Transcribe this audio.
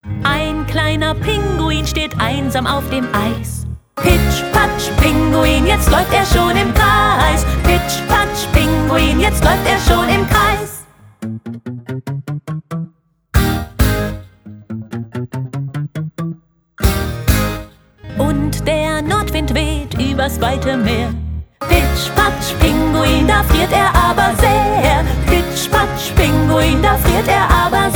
Ein kleiner Pinguin steht einsam auf dem Eis. Pitsch, patsch, Pinguin, jetzt läuft er schon im Kreis. Pitsch, patsch, Pinguin, jetzt läuft er schon im Kreis. Und der Nordwind weht übers weite Meer. Pitsch, patsch, Pinguin, da friert er aber sehr. Pitsch, patsch, Pinguin, da friert er aber sehr.